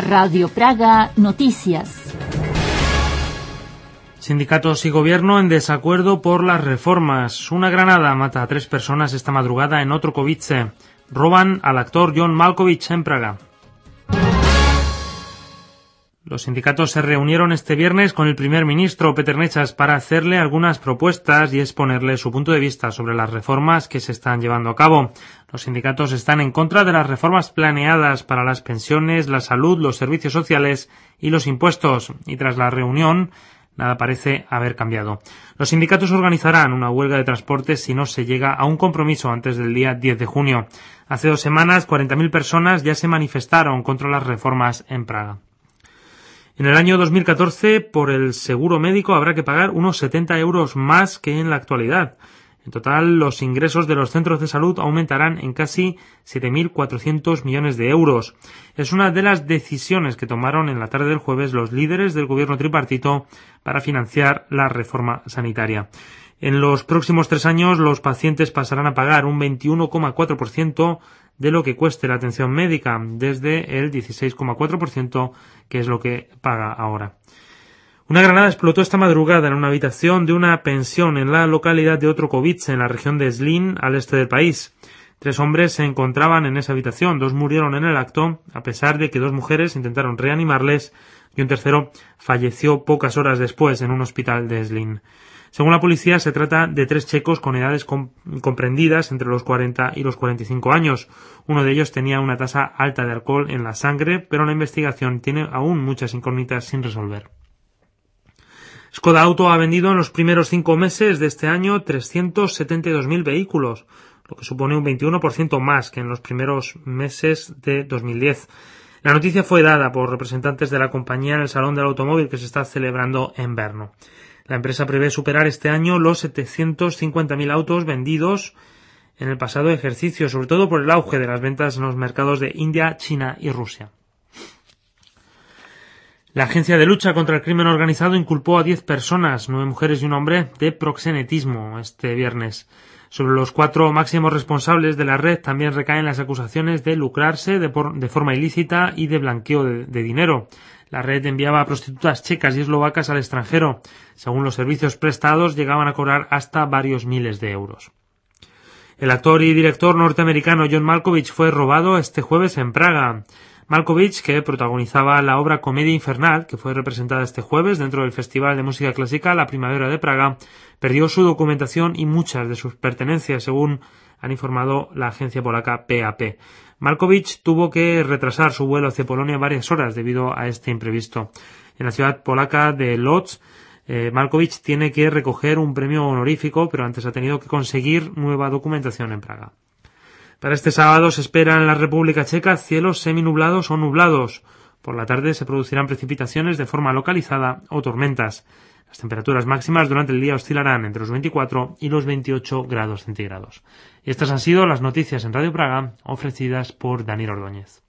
Radio Praga Noticias. Sindicatos y gobierno en desacuerdo por las reformas. Una granada mata a 3 personas esta madrugada en Otrokovice. Roban al actor John Malkovich en Praga. Los sindicatos se reunieron este viernes con el primer ministro Peter Nečas para hacerle algunas propuestas y exponerle su punto de vista sobre las reformas que se están llevando a cabo. Los sindicatos están en contra de las reformas planeadas para las pensiones, la salud, los servicios sociales y los impuestos. Y tras la reunión, nada parece haber cambiado. Los sindicatos organizarán una huelga de transporte si no se llega a un compromiso antes del día 10 de junio. Hace 2 semanas, 40.000 personas ya se manifestaron contra las reformas en Praga. En el año 2014, por el seguro médico habrá que pagar unos 70 euros más que en la actualidad. En total, los ingresos de los centros de salud aumentarán en casi 7.400 millones de euros. Es una de las decisiones que tomaron en la tarde del jueves los líderes del gobierno tripartito para financiar la reforma sanitaria. En los próximos 3 años, los pacientes pasarán a pagar un 21,4% de lo que cueste la atención médica, desde el 16,4% que es lo que paga ahora. Una granada explotó esta madrugada en una habitación de una pensión en la localidad de Otrokovice, en la región de Zlín, al este del país. 3 hombres se encontraban en esa habitación, 2 murieron en el acto, a pesar de que 2 mujeres intentaron reanimarles y un tercero falleció pocas horas después en un hospital de Zlín. Según la policía, se trata de 3 checos con edades comprendidas entre los 40 y los 45 años. Uno de ellos tenía una tasa alta de alcohol en la sangre, pero la investigación tiene aún muchas incógnitas sin resolver. Skoda Auto ha vendido en los primeros 5 meses de este año 372.000 vehículos, lo que supone un 21% más que en los primeros meses de 2010. La noticia fue dada por representantes de la compañía en el Salón del Automóvil que se está celebrando en Brno. La empresa prevé superar este año los 750.000 autos vendidos en el pasado ejercicio, sobre todo por el auge de las ventas en los mercados de India, China y Rusia. La Agencia de Lucha contra el Crimen Organizado inculpó a 10 personas, 9 mujeres y un hombre, de proxenetismo este viernes. Sobre los 4 máximos responsables de la red también recaen las acusaciones de lucrarse de forma ilícita y de blanqueo de dinero. La red enviaba a prostitutas checas y eslovacas al extranjero. Según los servicios prestados, llegaban a cobrar hasta varios miles de euros. El actor y director norteamericano John Malkovich fue robado este jueves en Praga. Malkovich, que protagonizaba la obra Comedia Infernal, que fue representada este jueves dentro del Festival de Música Clásica La Primavera de Praga, perdió su documentación y muchas de sus pertenencias, según han informado la agencia polaca PAP. Malkovich tuvo que retrasar su vuelo hacia Polonia varias horas debido a este imprevisto. En la ciudad polaca de Lodz, Malkovich tiene que recoger un premio honorífico, pero antes ha tenido que conseguir nueva documentación en Praga. Para este sábado se espera en la República Checa cielos seminublados o nublados. Por la tarde se producirán precipitaciones de forma localizada o tormentas. Las temperaturas máximas durante el día oscilarán entre los 24 y los 28 grados centígrados. Y estas han sido las noticias en Radio Praga ofrecidas por Daniel Ordóñez.